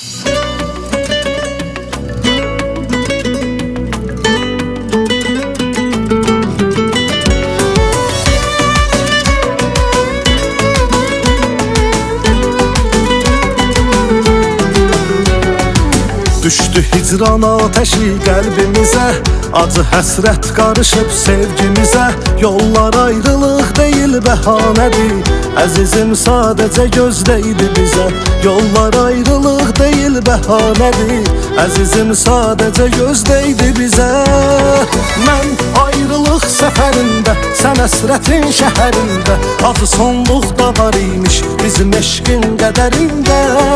Düşdü hicran ateşi qəlbimizə, acı həsrət qarışıb sevgimizə. Yollar ayrılıq deyil bəhanədir, əzizim sadəcə gözdəydi bizə. Yollar ayrılıq deyil bəhanədir, əzizim sadəcə gözdəydi bizə. Mən ayrılıq səfərində, sən əsrətin şəhərində, acı sonluq da var imiş bizim eşqin qədərində.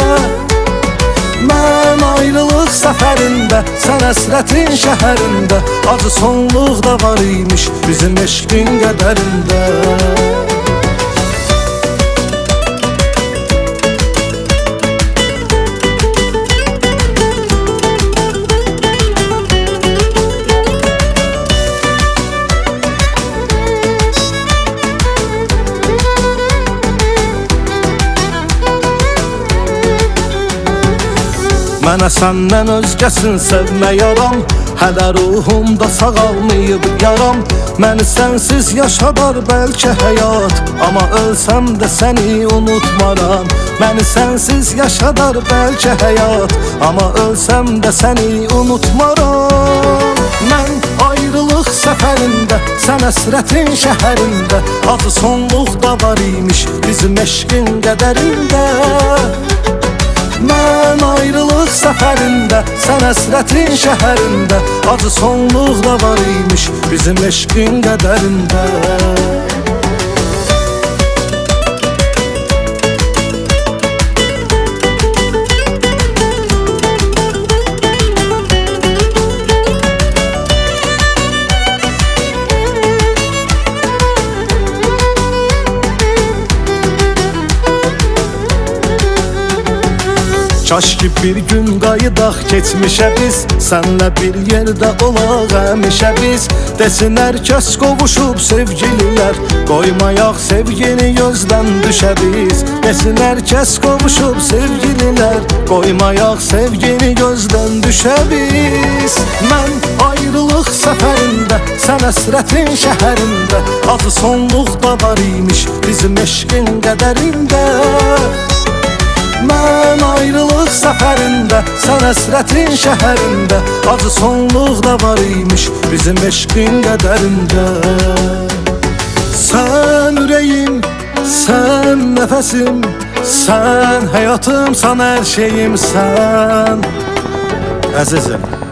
Mən ayrılıq səfərində, sən əsrətin şəhərində, acı sonluq da var imiş bizim eşqin qədərində. Mənə səndən özgəsin sevmə yaram, hələ ruhumda sağalmayıb yaram. Məni sənsiz yaşadar bəlkə həyat, amma ölsəm də səni unutmaram. Məni sənsiz yaşadar bəlkə həyat, amma ölsəm də səni unutmaram. Mən ayrılıq səfərində, sən əsrətin şəhərində, acı sonluq da var imiş bizim eşqin qədərində. Mən ayrılıq səfərində, sən əsrətin şəhərində, acı sonluq da var imiş bizim eşqin qədərində. Kaş ki bir gün qayıdaq keçmişə biz, sənlə bir yerdə olaq həmişə biz. Desinlər kəs qovuşub sevgililər, qoymayaq sevgini gözdən düşə biz. Desinlər kəs qovuşub sevgililər, qoymayaq sevgini gözdən düşə biz. Mən ayrılıq səfərində, sən əsrətin şəhərində, acı sonluq da var imiş bizim eşqin qədərində. Mən ayrılıq səfərində, sən əsrətin şəhərində, acı sonluq da var imiş bizim eşqin qədərində. Sən ürəyim, sən nəfəsim, sən həyatım, sən hər şeyim sən. Əzizim